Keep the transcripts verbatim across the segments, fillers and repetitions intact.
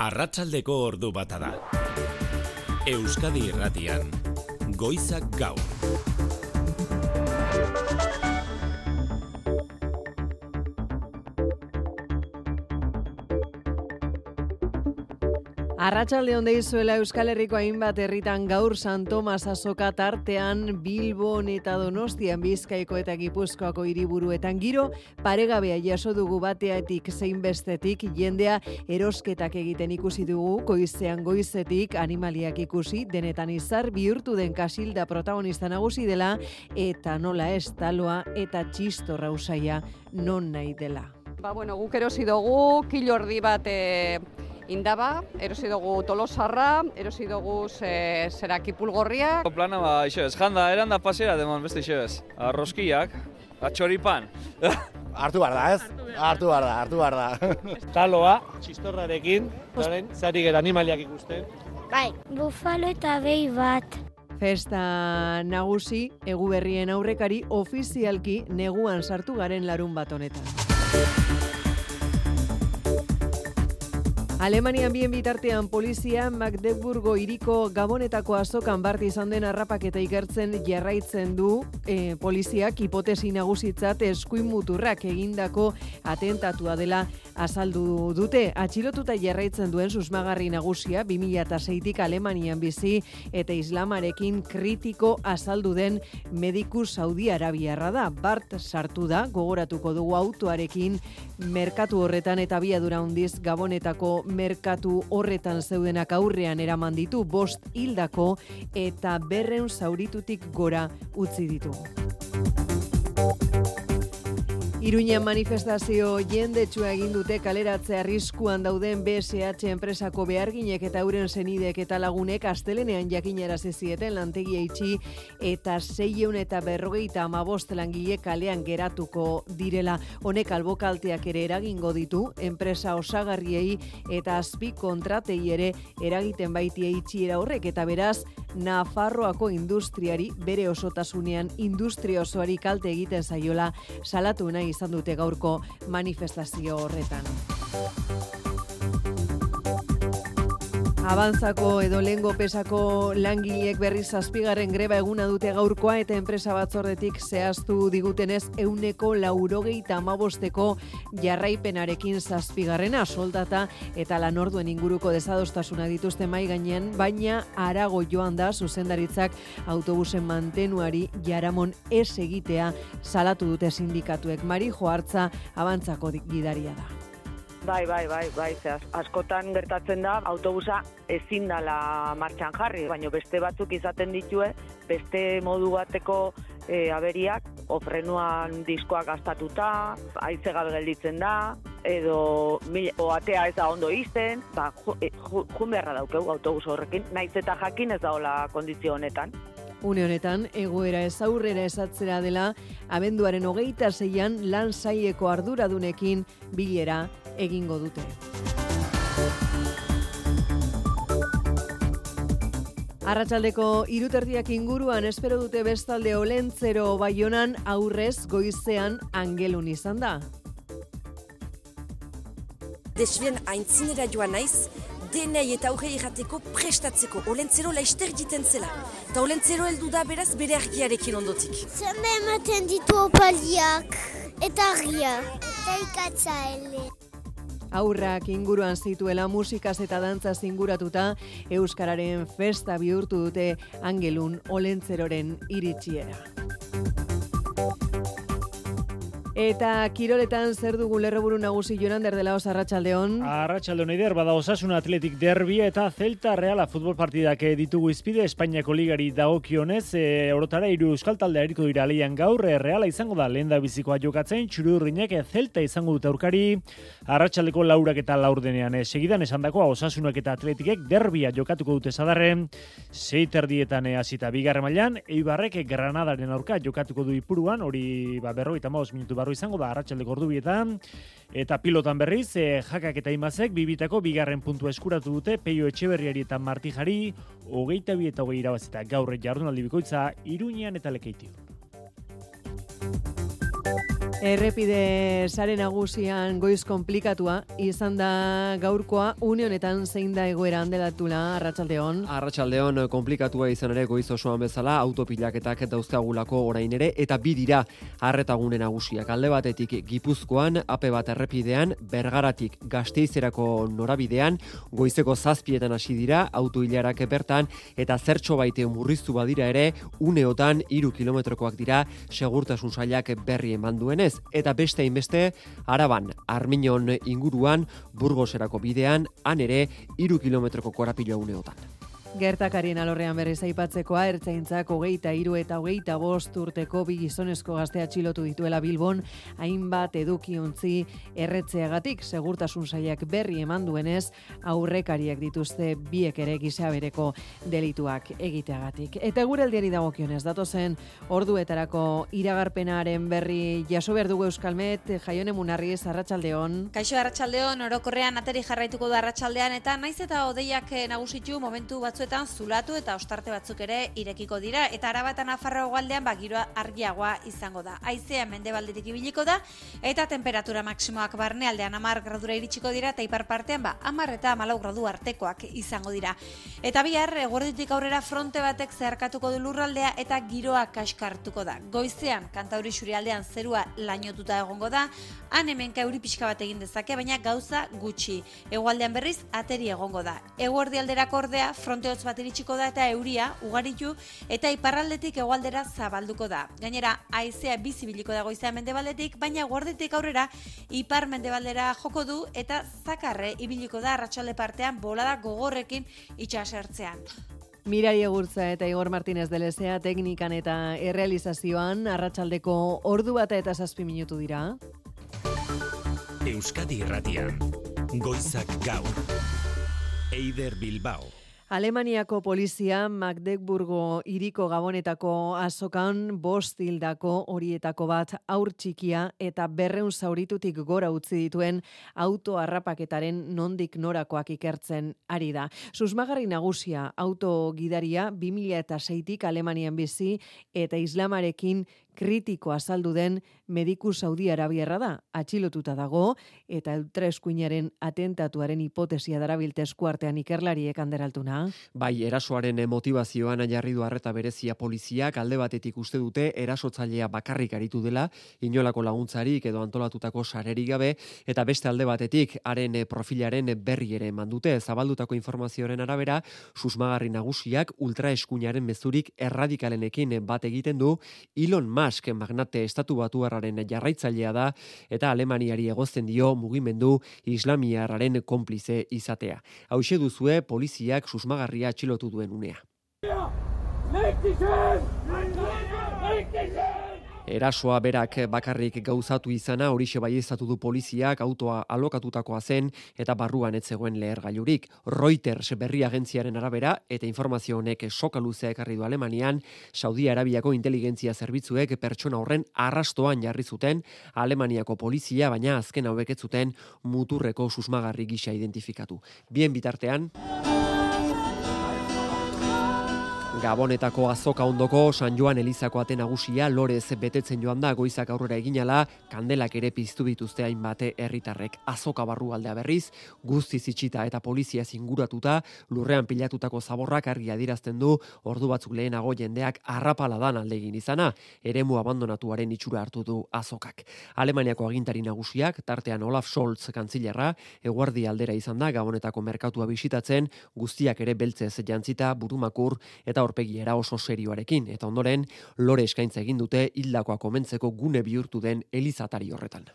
Arratsaldeko ordu bata da. Euskadi Irratian, Goizak Gaur. Arratsalde on deizuela Euskal Herriko hainbat herritan gaur San Tomas azoka tartean Bilbon eta Donostian, Bizkaiko eta Gipuzkoako hiriburuetan giro paregabea jaso dugu bateatik zein bestetik, jendea erosketak egiten ikusi dugu, goizean goizetik animaliak ikusi, denetan izar bihurtu den Kasilda protagonista nagusi dela eta nola ez taloa eta txistorra usaia non nahi dela. Ba bueno, guk erosi dugu kilordi bat e... Indaba, erosi dugu tolosarra, erosi dugu ze, zera kipulgorria. Plana ba, iso ez, janda, eran da pasera demon beste iso ez. Arroskiak, atxoripan. Hartu behar da, ez? Hartu behar da, hartu behar da. Taloa, txistorrarekin, zaren, zari gero animaliak ikusten. Bai, bufalo eta behi bat. Festa nagusi, egu berrien aurrekari, ofizialki neguan sartu garen larun bat honetan. Alemanian bien bitartean polizia Magdeburgo hiriko Gabonetako azokan bart izan den harrapaketa ikertzen jarraitzen du e, poliziak hipotesi nagusitzat eskuin muturrak egindako atentatua dela azaldu dute. Atxilotuta jarraitzen duen susmagarri nagusia bi mila seitik Alemanian bizi eta islamarekin kritiko azaldu den mediku Saudi Arabiarra da. Bart sartu da, gogoratuko dugu autoarekin merkatu horretan eta abiadura handiz Gabonetako merkatu horretan zeudenak aurrean eraman ditu, bost hildako eta berreun zauritutik gora utzi ditu. Iruñan manifestazio jendetsua egin dute kaleratze arriskuan dauden B S H enpresako beharginek eta euren senideek eta lagunek astelenean jakinarazi zieten lantegia itxi eta seiehun eta berrogeita hamabost langile kalean geratuko direla. Honek albokalteak ere eragingo ditu, enpresa osagarriei eta azpi kontratei ere eragiten baitie itxiera horrek eta beraz Nafarroako industriari bere osotasunean industria osoari kalte egiten zaiola salatu nahi izan dute gaurko manifestazio horretan. Abantzako edo Lengo pesako langileek berriz zazpigarren greba eguna dute gaurkoa eta enpresa batzordetik zehaztu digutenez ehuneko laurogeita hamabosteko jarraipenarekin zazpigarrena soldata eta lanorduen inguruko desadostasuna dituzte mai gainean, baina harago joan da zuzendaritzak autobusen mantenuari jaramon ez egitea salatu dute sindikatuek. Marijo Hartza Abantzako gidaria da. Bai, bai, bai, bai, ze askotan gertatzen da autobusa ezin dala martxan jarri, baina beste batzuk izaten ditue, beste modu bateko e, aberiak, ofrenuan diskoak gastatuta, haize gabe gelditzen da, edo mil, o atea ez da ondo izten, ba, jun ju, ju beharra daukegu autobus horrekin, naiz eta jakin ez daola kondizio honetan. Une honetan, egoera ez aurrera esatzera dela, abenduaren hogeita zeian lan saileko arduradunekin bilera egingo dute. Arratsaldeko hiruterdiak inguruan espero dute bestalde Olentzero Baionan aurrez goizean angelun izan da. Desbien aintzinera joan naiz, denei eta aurre irrateko prestatzeko, Olentzero laister egiten zela. Eta Olentzero heldu da beraz bere argiarekin ondotik. Zeme ematen ditu opaliak, eta argia, eta ikatza ele. Aurrak inguruan zituela musikaz eta dantzaz inguratuta, Euskararen festa bihurtu dute angelun Olentzeroren iritsiera. Eta kiroletan zer dugu lerroburu nagusi Jonander de la Osa, arratsaldeon. Arratsaldeon eider, bada Osasuna Athletic derbia eta Celta Reala futbol partidak ditugu izpide Espainiako ligari dagokionez, e, orotara hiru euskal taldea eriko dira leian gaur, e, Reala izango da lehen da bizikoa jokatzen, txuri-urdinek Celta izango dute aurkari, arratsaldeko laurak eta laurdenean. E, segidan esandakoa Osasunak eta Athleticek derbia jokatuko dute sadarren, sei terdietan hasita bigarren mailan, Eibarrek Granadaren aurka jokatuko du Ipuruan, hori ba berrogeita hamabost minutu izango da arratsaldeko ordubietan eta pilotan berriz e, Jakak eta Imazek bibitako bigarren puntua eskuratu dute Peio Etxeberriari eta Martijari hogeita bi eta hogei irabazita gaur jardunaldi bikoitza Iruñean eta Lekeition. Errepide sare nagusian goiz konplikatua izan da gaurkoa, une honetan zein da egoera handelatula, Arratsaldeon. Arratsaldeon konplikatua izan ere goiz osoan bezala, autopilaketak dauzkagulako orain ere, eta bi dira arretagune nagusiak. Alde batetik Gipuzkoan, ape bat errepidean, Bergaratik Gasteizerako norabidean, goizeko zazpietan hasi dira, autoilarak bertan, eta zertxo baite murriztu badira ere, uneotan hiru kilometrokoak dira, segurtasun sailak berri eman duenez. Eta beste hainbeste, Araban, Armiñon inguruan, Burgoserako bidean, han ere, hiru kilometroko korapilo uneotan. Gertakarien alorrean berriz aipatzekoa, ertzaintzak hogeita hiru eta hogeita bost urteko bi gizonezko gazte atxilotu dituela Bilbon, hainbat edukiontzi erretzeagatik, segurtasun sailak berri eman duenez, aurrekariak dituzte biek ere gizabereko delituak egiteagatik. Eta guraldiari dagokionez, datozen orduetarako iragarpenaren berri jaso behar dugu Euskalmet, Jaione Munarriz, Arratsaldeon. Kaixo Arratsaldeon, orokorrean ateri jarraituko da arratsaldean, eta naiz eta hodeiak nagusitu momentu batzu zulatu eta ostarte batzuk ere irekiko dira, eta Araba eta Nafarroa hegoaldean ba giroa argiagoa izango da. Haizea mendebaldetik ibiliko da eta temperatura maksimoak barnealdean hamar gradura iritsiko dira, eta ipar partean ba hamar eta hamalau gradu artekoak izango dira. Eta bihar eguerditik aurrera fronte batek zeharkatuko du lurraldea eta giroa kaskartuko da. Goizean Kantauri isurialdean zerua lainotuta egongo da, han hemenka euri pixka bat egin dezake, baina gauza gutxi. Hegoaldean berriz ateri egongo da. Eguerdialderako ordea fronte bat iritsiko da eta euria ugaritu eta iparraldetik hegoaldera zabalduko da. Gainera, haizea bizibiliko da goizean mendebaldetik, baina eguerditik aurrera ipar mendebaldera joko du eta zakarre ibiliko da arratsalde partean bolada gogorrekin itsasertzean. Mirari Egurtza eta Igor Martínez de Lezea teknikan eta errealizazioan arratsaldeko ordu bata eta zazpi minutu dira. Euskadi Irratian, Goizak Gaur, Eider Bilbao. Alemaniako polizia Magdeburgo hiriko gabonetako azokan bost hildako horietako bat haur txikia eta berrehun zauritutik gora utzi dituen auto harrapaketaren nondik norakoak ikertzen ari da. Susmagarri nagusia auto gidaria bi mila seitik Alemanian bizi eta islamarekin kritiko azaldu den mediku Saudi Arabiarra da, atxilotuta dago eta ultraeskuinaren atentatuaren hipotesia darabilte eskuartean ikerlariek anderaltuna. Bai, erasoaren motivazioan jarri du arreta berezia poliziak, alde batetik uste dute erasotzailea bakarrik aritu dela, inolako laguntzarik edo antolatutako sarerik gabe, eta beste alde batetik haren profilaren berri ere eman dute. Zabaldutako informazioaren arabera, susmagarri nagusiak ultraeskuinaren mezurik erradikalenekin bat egiten du. Elon Musk magnate estatu batuarraren jarraitzailea da eta Alemaniari egozten dio mugimendu islamiarraren konplize izatea. Hauxe duzue poliziak susmagarria atxilotu duen unea. Erasoa berak bakarrik gauzatu izana, horixe baieztatu du poliziak, autoa alokatutakoa zen eta barruan ez zegoen lehergailurik. Reuters berri agentziaren arabera eta informazio honek soka luzea ekarri du Alemanian, Saudi Arabiako inteligentzia zerbitzuek pertsona horren arrastoan jarri zuten Alemaniako polizia, baina azken hauek ez zuten muturreko susmagarri gisa identifikatu. Bien bitartean, Gabonetako azoka ondoko San Joan Elizako ate nagusia lorez betetzen joan da goizak aurrera eginala, kandelak ere piztu dituzte hainbat herritarrek. Azoka barrualdea berriz, guztiz itxita eta polizia zinguratuta, lurrean pilatutako zaborrak argi adierazten du, ordu batzuk lehenago jendeak arrapaladan alde egin izana, eremu abandonatuaren itxura hartu du azokak. Alemaniako agintari nagusiak, tartean Olaf Scholz kantzilerra, eguerdi aldera izan da Gabonetako merkatua bisitatzen, guztiak ere beltzez jantzita, burumakur eta aurpegiera oso serioarekin, eta ondoren lore eskaintza egin dute hildakoa komentzeko gune bihurtu den elizatari horretan.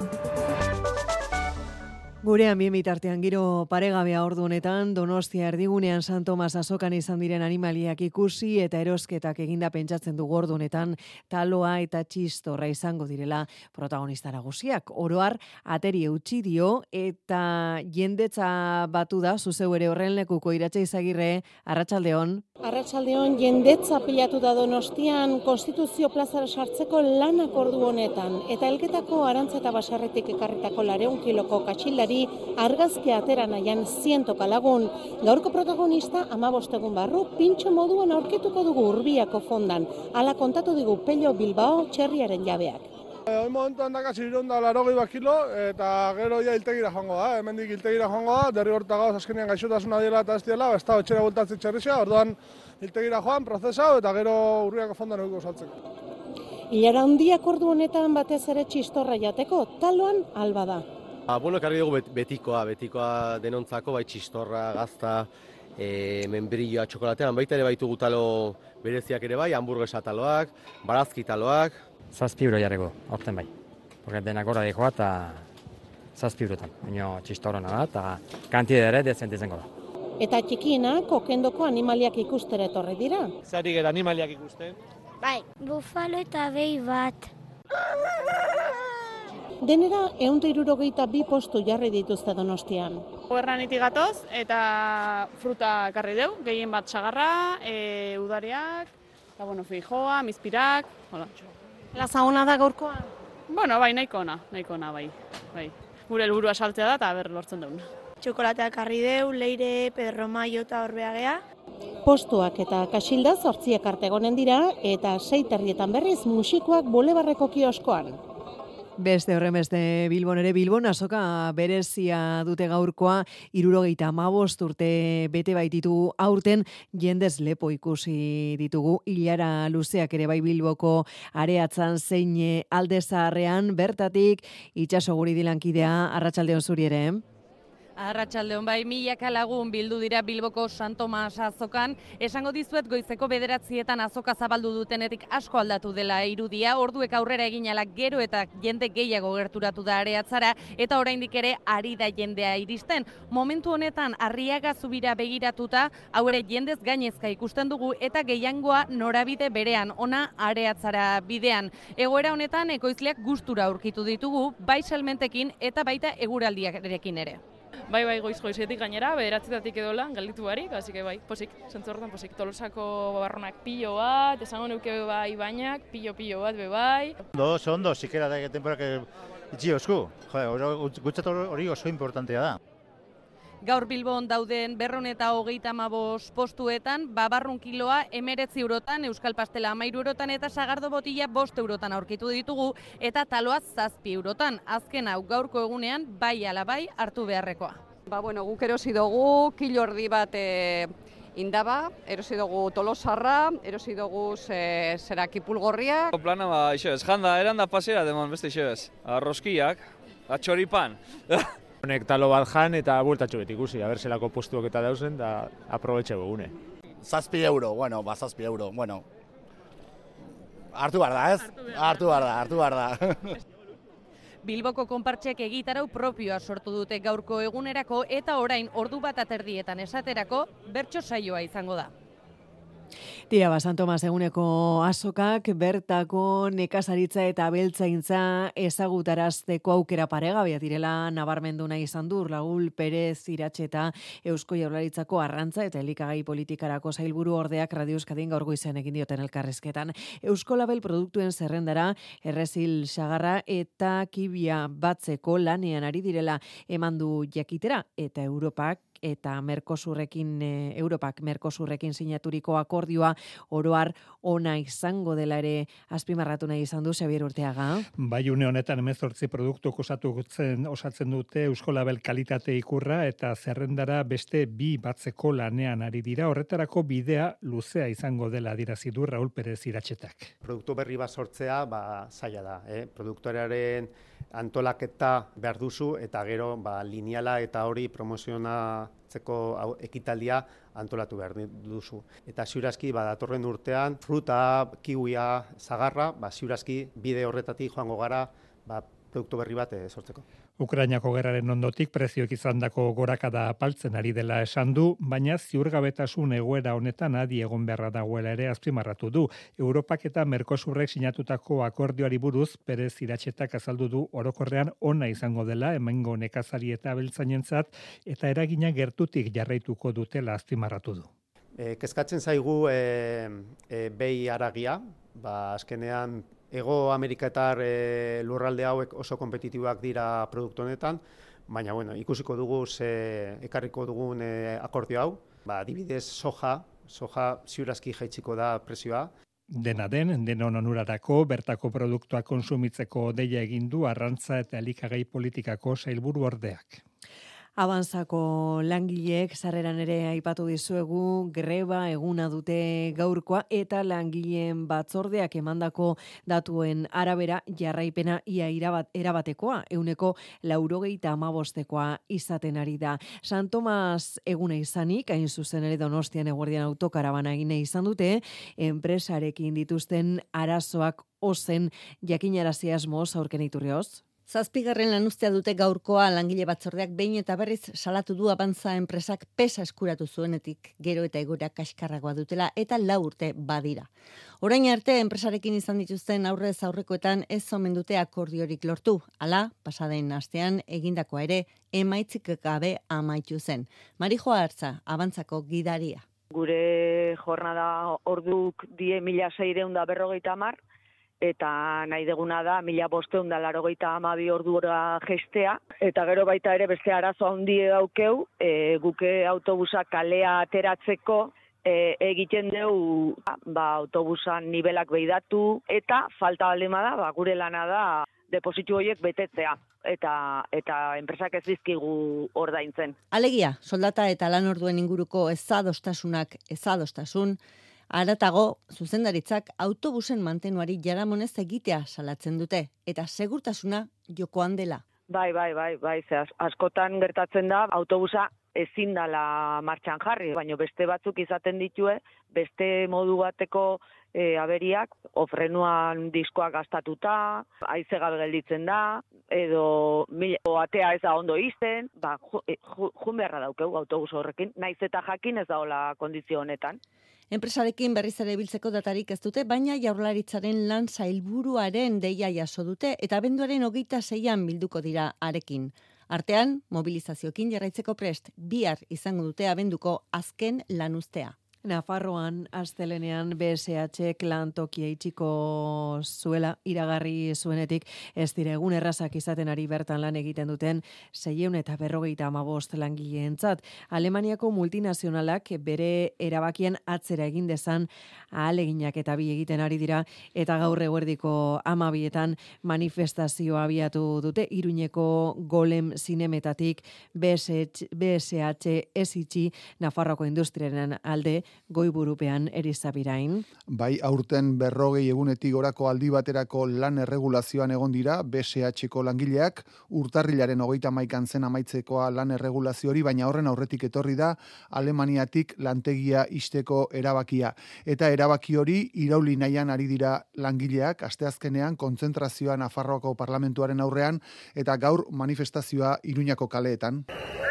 Gurean bien bitartean giro paregabea ordu honetan, Donostia erdigunean San Tomas azokan izan diren animaliak ikusi eta erosketak eginda pentsatzen dugu ordu honetan, taloa eta txistorra izango direla protagonista nagusiak. Oroar ateri eutxi dio eta jendetza batu da, zuzeu ere horren lekuko Iratxe Izagirre, Arratsaldeon. Arratsaldeon, jendetza pilatu da Donostian Konstituzio plazara sartzeko lanak ordu honetan, eta elgetako Arantza eta Basarretik ekarritako lareun kiloko katxilari argazkia atera nahian zientoka lagun. Gaurko protagonista hamabost egun barru pintxo moduan aurkituko dugu Urbiako fondan. Hala kontatu digu Pello Bilbao txerriaren jabeak. Hoi momentuan dakatzi irunda larogei bat kilo, eta gero ja hiltegira joango da. Hemendik hiltegira joango da, derrigorta gauz azkenean gaixotasuna dela eta ez dela, ez da etxera bultatzen txerrixea, orduan hiltegira joan, prozesau, eta gero urriako fondan eguko saltzeko. Ilara handiak ordu honetan batez ere txistorra jateko, taloan alba da. Ba, bueno, ekarri dugu betikoa, betikoa denontzako, bai txistorra, gazta, e, membrilloa, txokolatean, baita ere baitugu talo bereziak ere bai, hamburguesa taloak, barazki taloak. Zazpi euro jarreko, aurten bai. Porque denak gora dekoa eta zazpi eurotan, baina txistorra da, eta kantide ere dezente izango da. Eta txikienak okendoko animaliak ikustera etorri dira. Zari gara animaliak ikusten? Bai, bufalo eta behi bat. Denera ehun eta hirurogeita bi postu jarri dituzte Donostian. Gobernanetik gatoz eta fruta ekarri deu, gehien bat sagarra, e, udariak, eta bueno, fijoa, mizpirak, hola. Lazagona da gaurkoa? Bueno, bai, nahiko ona, nahiko ona, bai. bai. Gure helburua saltzea da eta ber lortzen dugun. Txokolateak ekarri deu, leire, pedromaio eta horbeagea. Postuak eta kasilda zortziak arte egonen dira eta sei terrietan berriz musikoak Bolebarreko kioskoan. Beste horren beste Bilbon ere Bilbon azoka berezia dute gaurkoa, hirurogeita hamabost urte bete baititu aurten jendez lepo ikusi ditugu. Ilara luzeak ere bai Bilboko areatzan zein Alde Zaharrean, bertatik itxaso guri dilankidea, arratsaldeon zuri ere. Arratsaldeon bai, milaka lagun bildu dira Bilboko San Tomas azokan. Esango dizuet goizeko bederatzietan azoka zabaldu dutenetik asko aldatu dela irudia, orduek aurrera egin ala gero eta jende gehiago gerturatu da areatzara, eta oraindik ere ari da jendea iristen. Momentu honetan Arriaga Zubira begiratuta, hau ere jendez gainezka ikusten dugu, eta gehiangoa norabide berean, ona areatzara bidean. Egoera honetan ekoizleak gustura aurkitu ditugu, bai salmentekin eta baita eguraldiarekin ere. Bai, bai, goiz goizetik gainera, bederatzetatik edo lan, galditu barik, hasi que bai, posik, zentzu horretan posik. Tolosako barronak pilo bat, esango neuke bai bainak, pilo-pilo bat be bai. Ondo, oso ondo, sikera da temporak itxi osku. Jo, gutzat hori oso importantea da. Gaur Bilbon dauden berrehun eta hogeita hamabost postuetan, babarrun kiloa emeretzi eurotan, euskal pastela hamairu eurotan eta sagardo botila bost eurotan aurkitu ditugu, eta taloa zazpi eurotan. Azken hau gaurko egunean bai ala bai hartu beharrekoa. Ba, bueno, guk erosi dugu kilo erdi bat e, indaba, erosi dugu tolosarra, erosi dugu e, zera kipulgorria. Plana ba, iso ez, janda, eranda pasera demon beste iso ez. Arroskiak, atxoripan. Honek talo bat jan eta bueltatxo beti ikusi, haber zelako postuak eta dauzen, da aprobetxe begune. Zazpi euro, bueno, ba, zazpi euro, bueno. Hartu behar da, ez? Hartu behar da, hartu behar da. Bilboko konpartxek egitarau propioa sortu dute gaurko egunerako, eta orain ordu bat aterdietan esaterako bertso saioa izango da. Tira, ba, San Tomas eguneko azokak bertako nekazaritza eta abeltzaintza ezagutarazteko aukera paregabea direla nabarmendu nahi izan du Raúl Pérez Iratxe eta Eusko Jaurlaritzako arrantza eta elikagai politikarako sailburu ordeak Radio Euskadin gaur goizean egin dioten elkarrizketan. Eusko Label produktuen zerrendara errezil sagarra eta kibia batzeko lanean ari direla emandu jakitera, eta Europak eta Mercosurrekin, Europak Mercosurrekin sinaturiko akordioa oroar ona izango dela ere azpimarratu nahi izan du Xabier Urteaga. Bai, une honetan hemezortzi produktuk osatutzen osatzen dute Eusko Label kalitate ikurra eta zerrendara beste bi batzeko lanean ari dira. Horretarako bidea luzea izango dela adierazi du Raúl Pérez Iratxetak. Produktu berri bat sortzea, ba, zaila da, eh? Produktorearen antolaketa behar duzu eta gero ba, lineala eta hori promozionatzeko ekitaldia antolatu behar duzu. Eta ziurazki, ba, datorren urtean, fruta, kiwia, zagarra, ba, ziurazki bide horretatik joango gara ba, produktu berri bat e, sortzeko. Ukrainako gerraren ondotik prezioek izandako gorakada apaltzen ari dela esan du, baina ziurgabetasun egoera honetan adi egon beharra dagoela ere azpimarratu du. Europak eta Mercosurrek sinatutako akordioari buruz Pérez Iratxetak azaldu du orokorrean ona izango dela hemengo nekazari eta abeltzainentzat eta eragina gertutik jarraituko dutela azpimarratu du. E, kezkatzen zaigu e, e, behi haragia, ba, azkenean Ego Amerikatar e, lurralde hauek oso kompetitibak dira produktu honetan, baina bueno, ikusiko dugu ze ekarriko dugun e, akordio hau. Ba, adibidez soja, soja ziurazki jaitsiko da prezioa. Dena den, denon onurarako bertako produktua konsumitzeko deia egin du arrantza eta elikagai politikako sailburu ordeak. Abanzako langileek sarreran ere aipatu dizuegu greba eguna dute gaurkoa eta langileen batzordeak emandako datuen arabera jarraipena ia irabat, erabatekoa, euneko laurogeita hamabostekoa izaten ari da. San Tomas eguna izanik, hain zuzen ere Donostian eguerdian autokarabana egine izan dute, enpresarekin dituzten arazoak ozen jakinarazi asmoz aurken iturrioz. Zazpigarren lanuztea dute gaurkoa langile batzordeak behin eta berriz salatu du Abanza enpresak pesa eskuratu zuenetik gero eta egoera kaskarragoa dutela eta lau urte badira. Orain arte enpresarekin izan dituzten aurrez aurrekoetan ez omen dute akordiorik lortu. Hala, pasaden astean egindakoa ere emaitzik gabe amaitu zen. Marijo Artza, Abanzako gidaria. Gure jornada orduk die mila seiehun eta berrogeita hamar, eta nahi deguna da mila bostehun eta laurogeita hamabi ordura gestea, eta gero baita ere beste arazo handie daukeu, e, guke autobusa kalea ateratzeko e, egiten dugu ba, autobusan nibelak beidatu, eta falta baldin bada, ba, gure lana da depositu horiek betetzea. Eta eta enpresak ez dizkigu ordaintzen. Alegia, soldata eta lan orduen inguruko ezadostasunak ezadostasun, haratago, zuzendaritzak autobusen mantenuari jaramonez egitea salatzen dute, eta segurtasuna jokoan dela. Bai, bai, bai, bai, ze askotan gertatzen da, autobusa ezin dala martxan jarri, baina beste batzuk izaten ditue, beste modu bateko e, aberiak, ofrenuan diskoak gastatuta, haize gabe gelditzen da, edo mil, o atea ez da ondo izten, ba, jun ju, ju beharra daukeu autobus horrekin, naiz eta jakin ez daola kondizio honetan. Enpresarekin berriz ere biltzeko datarik ez dute, baina Jaurlaritzaren lan sailburuaren deia jaso dute eta abenduaren hogeita seian bilduko dira arekin. Artean, mobilizazioekin jarraitzeko prest, bihar izango dute abenduko azken lanuztea. Nafarroan, astelenean B S H lantokia itxiko zuela iragarri zuenetik, ez dire egun errazak izaten ari bertan lan egiten duten seiehun eta berrogeita hamabost langileentzat. Alemaniako multinazionalak bere erabakian atzera egin dezan ahaleginak eta bi egiten ari dira, eta gaur eguerdiko hamabietan manifestazioa abiatu dute Iruñeko Golem zinemetatik B S H ez itxi Nafarroako industriaren alde goiburupean Erizabirain. Bai, aurten berrogei egunetik gorako aldi baterako lan erregulazioan egon dira B S H-ko langileak, urtarrilaren hogeita hamaikan zen amaitzekoa lan erregulazio hori, baina horren aurretik etorri da Alemaniatik lantegia ixteko erabakia. Eta erabaki hori irauli nahian ari dira langileak, asteazkenean kontzentrazioa Nafarroako parlamentuaren aurrean, eta gaur manifestazioa Iruñako kaleetan.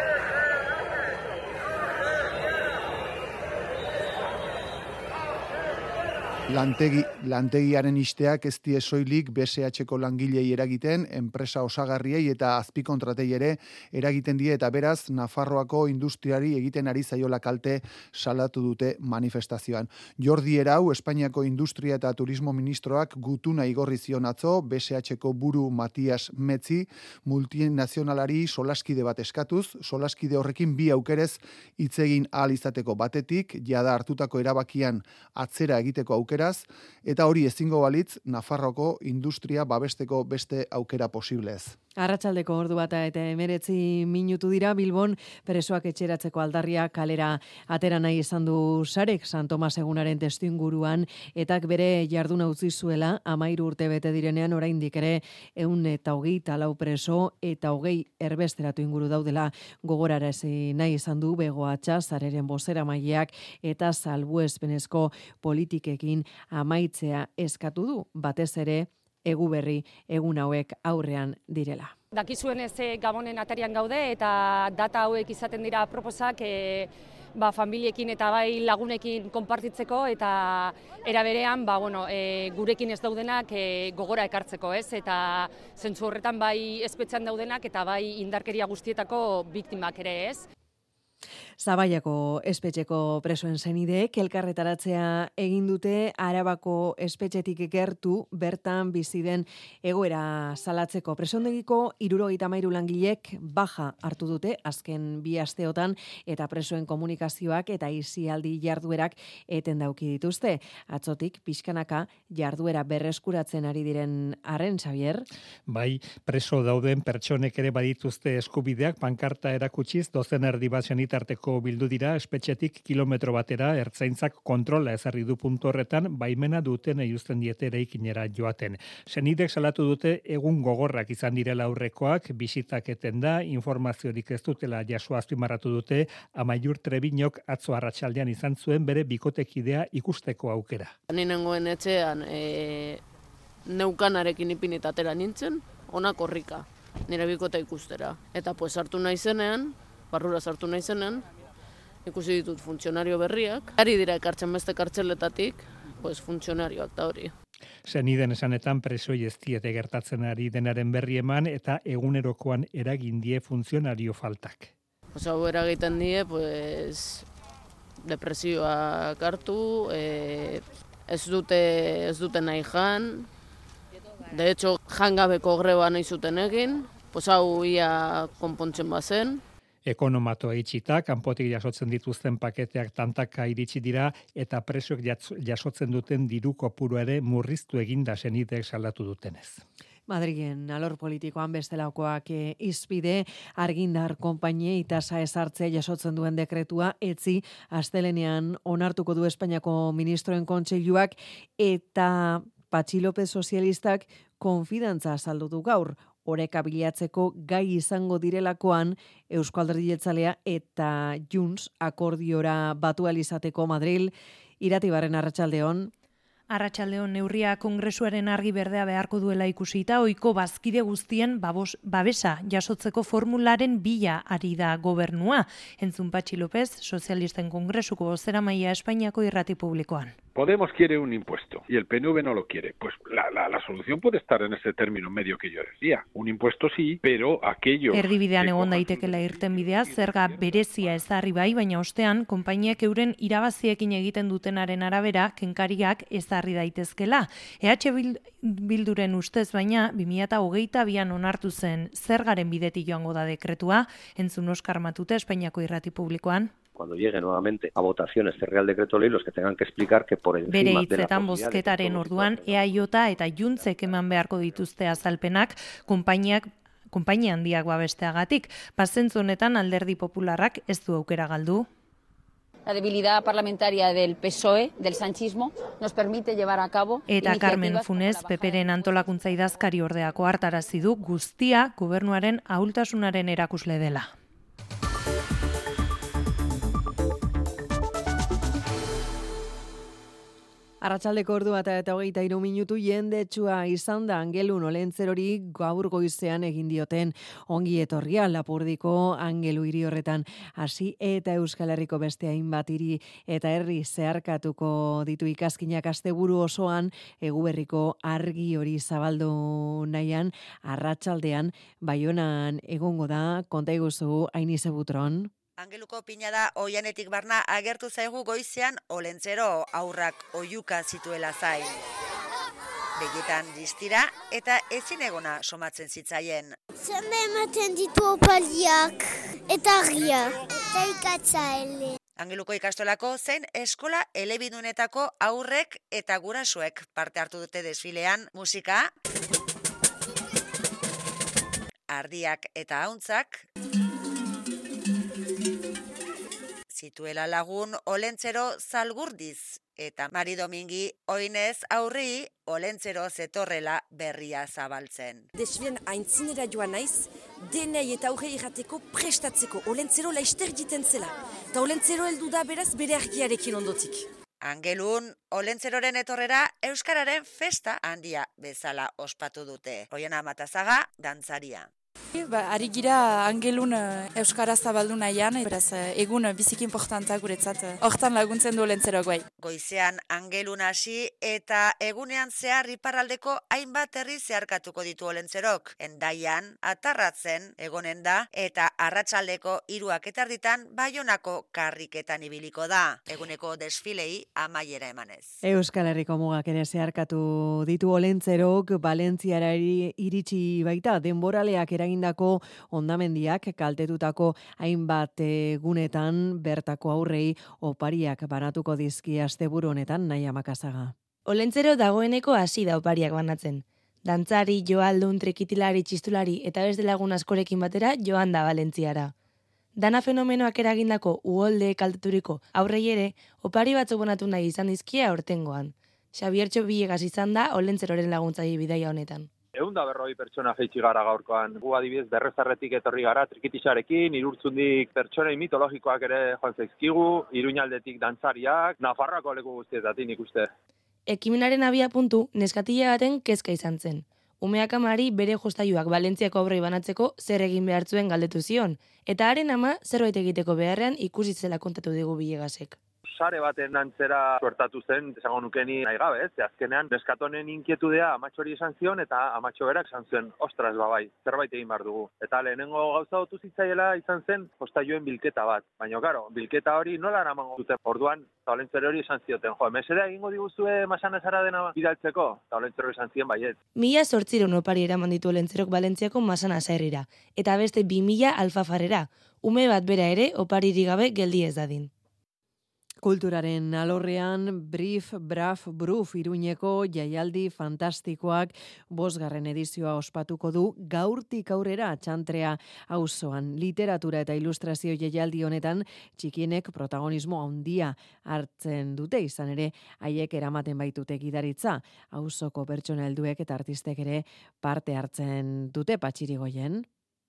Lantegi, lantegiaren isteak ez die soilik B S H-ko langilei eragiten, enpresa osagarriei eta azpikontratei ere eragiten die, eta beraz Nafarroako industriari egiten ari zaiola kalte salatu dute manifestazioan. Jordi Erau, Espainiako Industria eta Turismo Ministroak gutuna igorri zion atzo B S H-ko buru Matias Metzi, multinazionalari solaskide bat eskatuz, solaskide horrekin bi aukerez hitz egin ahal izateko, batetik jada hartutako erabakian atzera egiteko aukera, eta hori ezingo balitz Nafarroko industria babesteko beste aukera posiblez. Arratsaldeko ordu bata eta emeretzi minutu dira, Bilbon presoak etxeratzeko aldarria kalera atera nahi izan du Sarek San Tomas egunaren testuinguruan, etak bere jarduna utzi zuela hamairu urte bete direnean oraindik ere ehun eta hogeita lau preso eta hogei erbesteratu inguru daudela gogorarazi nahi izan du Begoatxa Sareren bozeramaileak, eta salbuespenezko politikekin amaitzea eskatu du, batez ere Eguberri egun hauek aurrean direla. Dakizuen ez Gabonen atarian gaude eta data hauek izaten dira proposak e, ba, familiekin eta bai lagunekin konpartitzeko, eta era berean ba, bueno, e, gurekin ez daudenak e, gogora ekartzeko, ez? Eta zentzu horretan bai espetxean daudenak eta bai indarkeria guztietako biktimak ere, ez? Zabaiako espetxeko presoen senideek elkarretaratzea egin dute Arabako espetxetik gertu bertan bizi den egoera salatzeko. Presondegiko hirurogeita hamairu langilek baja hartu dute azken bi asteotan eta presoen komunikazioak eta isialdi jarduerak eten dauki dituzte. Atzotik pixkanaka jarduera berreskuratzen ari diren arren, Xavier. Bai, preso dauden pertsonek ere badituzte eskubideak pankarta erakutsiz dozen erdi bat senitarteko bildu dira espetxetik kilometro batera ertzaintzak kontrola ezarri du puntu horretan baimena duten eiuzten diete eraikinera joaten. Senidek salatu dute egun gogorrak izan direla aurrekoak, bisitak eten da, informaziorik ez dutela jaso azpimarratu dute, Amaiur Trebinok atzo arratsaldean izan zuen bere bikotekidea ikusteko aukera. Ni nengoen etxean e, neukanarekin ipinitatera nintzen, ona korrika, nire bikota ikustera. Eta pues sartu naizenean, barrura sartu naizenean, ikusi ditut funtzionario berriak. Ari dira ekartzen beste kartzeletatik, pues funtzionarioak da hori. Seniden esanetan presoi ez diete gertatzen ari denaren berri eman eta egunerokoan eragin die funtzionario faltak. Osa, hau eragiten die, pues, depresioak hartu, e, ez dute ez dute nahi jan, de hecho, jangabeko greba nahi zuten egin, pues hau ia konpontzen bazen. Ekonomatoa itxita, kanpotik jasotzen dituzten paketeak tantaka iritsi dira eta presoek jasotzen duten diru kopuru ere murriztu eginda senidek salatu dutenez. Madrilen alor politikoan bestelakoak e, izpide argindar konpainie itasa ezartzea jasotzen duen dekretua etzi astelenean onartuko du Espainiako ministroen kontseiluak eta Patxi López sozialistak konfidantza azaldu du gaur. Oreka bilatzeko gai izango direlakoan Eusko Alderdi Jeltzalea eta Junts akordiora batu alizateko Madril. Iratibarren arratsaldeon. Arratsaldeon neurria Kongresuaren argi berdea beharko duela ikusita, ohiko bazkide guztien babos, babesa jasotzeko formularen bila ari da gobernua. Entzun Patxi López, sozialisten Kongresuko bozeramailea Espainiako irrati publikoan. Podemos quiere un impuesto y el P N V no lo quiere. Pues la, la, la solución puede estar en ese término medio que yo decía. Un impuesto sí, pero aquello... Erdibidean egon daitekela irtenbidea, zerga berezia ezarri bai, baina ostean, konpainiak euren irabaziekin egiten dutenaren arabera, kenkariak ezarri daitezkela. E H Bilduren ustez baina, bi mila hogeita bian onartu zen zergaren bidetik joango da dekretua, entzun Oskar Matute, Espainiako irrati publikoan. Cuando llegue nuevamente a votación este Real Decreto Ley, los que tengan que explicar que por encima Bere de la hitzetan bozketaren orduan E A J eta Juntzek eman beharko dituzte azalpenak konpainiak konpainia handiak babesteagatik. Pasentzu honetan Alderdi Popularrak ez du aukera galdu. La debilidad parlamentaria del P S O E, del sanchismo, nos permite llevar a cabo Eta Carmen Funes, Peperen antolakuntza idazkari ordeako hartarazi du guztia gobernuaren ahultasunaren erakusle dela. Arratsaldeko ordua eta hogeita hiru minutu jendetsua izan da Angelun Olentzerori gaur goizean egin dioten ongi etorria Lapurdiko Angelu hiri horretan hasi eta Euskal Herriko beste hainbat hiri eta herri zeharkatuko ditu ikaskinak asteburu osoan Eguberriko argi hori zabaldu nahian arratsaldean Baionan egongo da konta iguzu Ainize Butron. Angeluko pinada oianetik barna agertu zaigu goizean Olentzero aurrak oiuka zituela zain. Begitan distira eta ezin egona somatzen zitzaien. Zende ematen ditu opaliak eta argia eta ikatza ele. Angeluko ikastolako zein eskola elebidunetako aurrek eta gurasoek parte hartu dute desfilean musika, ardiak eta hauntzak, zituela lagun Olentzero Zalgurdiz eta Mari Domingi oinez aurri Olentzero zetorrela berria zabaltzen. Desfilen aintzinera joan naiz, denei eta aurre irrateko prestatzeko Olentzero laister jiten zela. Eta Olentzero heldu da beraz bere argiarekin ondotik. Angelun, Olentzeroren etorrera Euskararen festa handia bezala ospatu dute. Oiana Matazaga, dantzaria. Ba, ari gira angelun euskara zabaldu nahian, beraz egun biziki importanta guretzat hortan laguntzen du Olentzerok bai. Goizean angelun hasi eta egunean zehar iparraldeko hainbat herri zeharkatuko ditu Olentzerok. Endaian, Atarratzen egonen da eta arratsaldeko hiruak eta erditan Baionako karriketan ibiliko da. Eguneko desfilei amaiera emanez. Euskal Herriko mugak ere zeharkatu ditu Olentzerok, Valentziara iritsi baita denboraleak eragindako ondamendiak kaltetutako hainbat egunetan bertako aurrei opariak banatuko dizki asteburu honetan Naia Makazaga. Olentzero dagoeneko hasi da opariak banatzen. Dantzari, joaldun, trekitilari, txistulari eta beste lagun askorekin batera joan da Valentziara. Dana fenomenoak eragindako uholde kalteturiko aurrei ere opari batzuk banatu nahi izan dizkia aurtengoan. Xabiertxo Biegas izan da Olentzeroren laguntzaile bidaia honetan. Ehun da berroi pertsona jaitsi gara gaurkoan. Gu adibidez berrezarretik etorri gara trikitisarekin, Irurtzundik pertsonei mitologikoak ere joan zaizkigu, Iruñaldetik dantzariak, Nafarroako leku guztietatik ikuste. Ekimenaren abia puntu neskatila baten kezka izan zen. Umeak amari bere jostailuak Valentziako aurrei banatzeko zer egin behar zuen galdetu zion, eta haren ama zerbait egiteko beharrean ikusi zela kontatu digu Bilegasek. Sare baten antzera suertatu zen, esango nukeni nahi gabe, ez? Azkenean, neskatonen inketudea amatxori esan zion, eta amatxo berak esan zuen, ostras, babai, zerbait egin behar dugu. Eta lehenengo gauza otu zitzaiela izan zen, postaioen bilketa bat. Baina, karo, bilketa hori nola eramango dute. Orduan, Olentzero hori esan zioten, jo, mesera egingo diguzue Masanazara dena bidaltzeko, eta Olentzero esan zien baiet. Mila zortziron opari eraman ditu Olentzerok Valentziako Masanazarrera, eta beste bi mila Alfafarrera, ume bat bera ere opariri gabe geldi ez dadin. Kulturaren alorrean, Brief, Braf, Bruf Iruñeko jaialdi fantastikoak bosgarren edizioa ospatuko du gaurtik aurrera Txantrea auzoan. Literatura eta ilustrazio jaialdi honetan txikienek protagonismo handia hartzen dute, izan ere haiek eramaten baitute gidaritza. Auzoko pertsona helduek eta artistek ere parte hartzen dute Patxirigoien.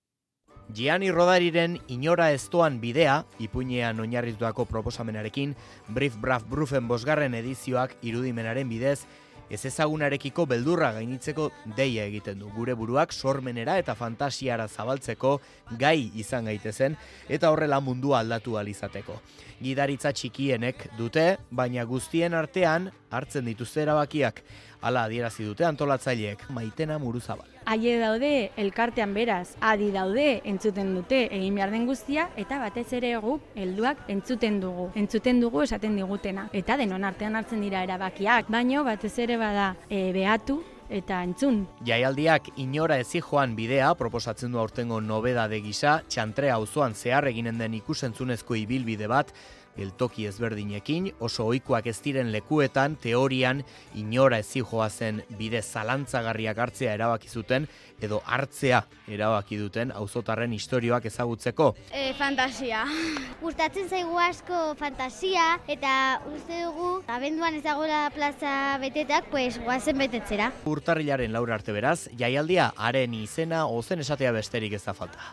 Gianni Rodariren Inora eztoan bidea, ipuinean oinarritutako proposamenarekin, Brief Braf Brufen bosgarren edizioak irudimenaren bidez, ez ezagunarekiko beldurra gainitzeko deia egiten du. Gure buruak sormenera eta fantasiara zabaltzeko gai izan gaitezen eta horrela mundua aldatu alizateko. Gidaritza txikienek dute, baina guztien artean hartzen dituzte erabakiak. Hala adierazi dute antolatzaileek, Maitena Muruzabal. Haie daude elkartean beraz, adi daude entzuten dute egin behar den guztia, eta batez ere guk helduak entzuten dugu. Entzuten dugu esaten digutena. Eta denon artean hartzen dira erabakiak, baino batez ere bada e, behatu eta entzun. Jaialdiak Inora ezi joan bidea proposatzen du aurtengo nobedade gisa, Txantrea auzoan zehar eginen den ikusentzunezko ibilbide bat, geltoki ezberdinekin, oso ohikoak ez diren lekuetan, teorian, inora ezi joazen bide zalantzagarriak hartzea erabaki zuten, edo hartzea erabaki duten auzotarren istorioak ezagutzeko. E, fantasia. Gustatzen zaigu asko fantasia, eta uste dugu, abenduan ez dagoela plaza betetak, pues goazen betetzera. Urtarrilaren laur arte beraz, jaialdia haren izena ozen esatea besterik ez da falta.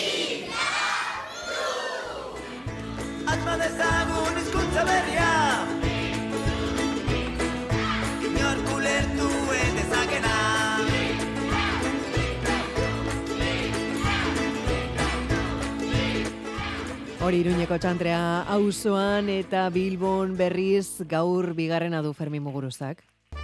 Atma dezagun hizkuntza berria, inork ulertu dezakena. Hori Iruñeko Txantrea auzoan eta Bilbon berriz gaur bigarrena du Fermin Muguruzak.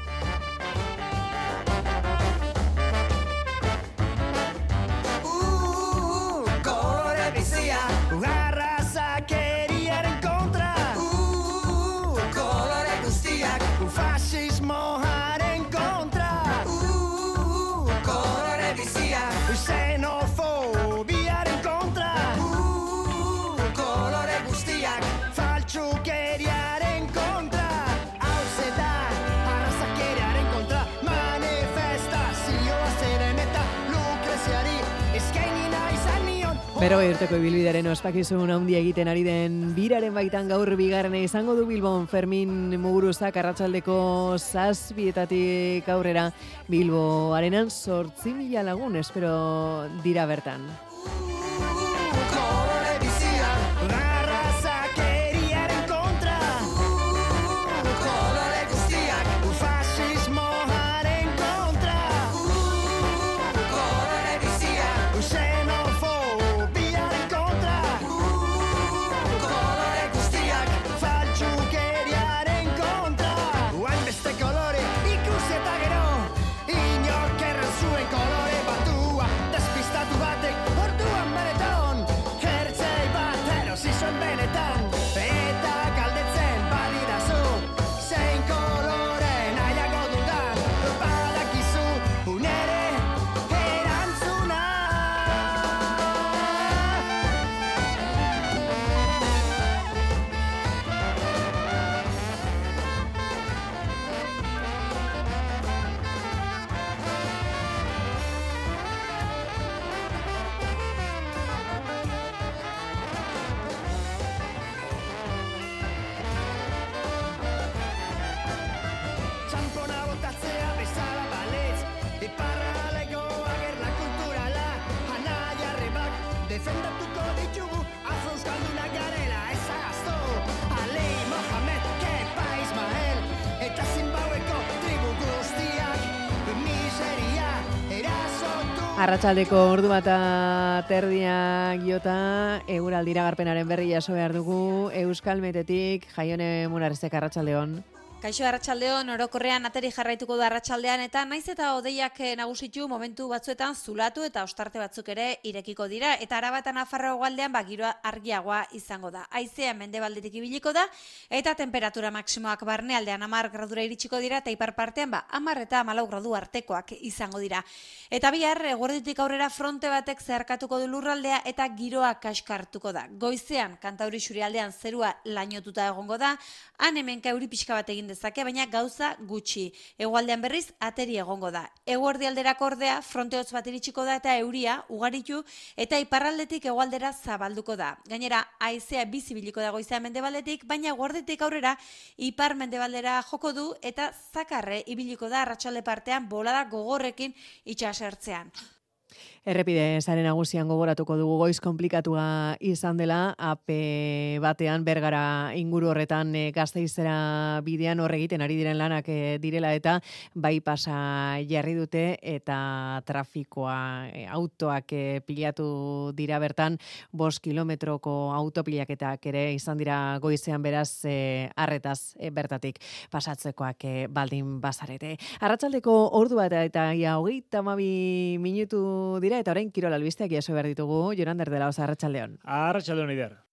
Berrogei urteko ibilbidearen ospakizun handia egiten ari den biraren baitan gaur bigarrena izango du Bilbon Fermin Muguruzak arratsaldeko zazpietatik aurrera Bilbo arenan zortzi mila lagun espero dira bertan. Say Arratsaldeko ordu bata terdiak jota, eguraldira garpenaren berri jaso behar dugu, Euskalmetetik, Jaione Munarrezek, arratsaldeon. Kaixo arratsaldeon, orokorrean ateri jarraituko du arratsaldean eta naiz eta hodeiak nagusitu momentu batzuetan zulatu eta ostarte batzuk ere irekiko dira eta Araba eta Nafarroa hegoaldean ba giroa argiagoa izango da. Haizea mendebaldetik ibiliko da eta temperatura maksimoak barnealdean hamar gradura iritsiko dira eta ipar partean ba hamar eta hamalau gradu artekoak izango dira. Eta bihar eguerditik aurrera fronte batek zeharkatuko du lurraldea eta giroa kaskartuko da. Goizean Kantauri isurialdean zerua lainotuta egongo da, han hemenka euri pixka bat egin dezake, baina gauza gutxi. Hegoaldean berriz ateri egongo da. Eguerdialderako ordea fronte hotz bat iritsiko da eta euria ugaritu eta iparraldetik hegoaldera zabalduko da. Gainera haizea bizibiliko da goizean mendebaldetik, baina eguerditik aurrera ipar mendebaldera joko du eta zakarre ibiliko da arratsalde partean bolada gogorrekin itsasertzean. Errepide sare nagusian gogoratuko dugu goiz komplikatua izan dela, A P batean Bergara inguru horretan e, Gasteizera bidean hor egiten ari diren lanak e, direla eta bai pasa jarri dute eta trafikoa e, autoak e, pilatu dira bertan, bost kilometroko autopilaketak ere izan dira goizean, beraz e, arretaz e, bertatik pasatzekoak e, baldin bazarete. Arratsaldeko ordu bat eta ia hogeita hamabi minutu dira eta orain kirol albisteak jaso behar ditugu. Jonander dela osa, arratsaldeon. Arratsaldeon, Ider.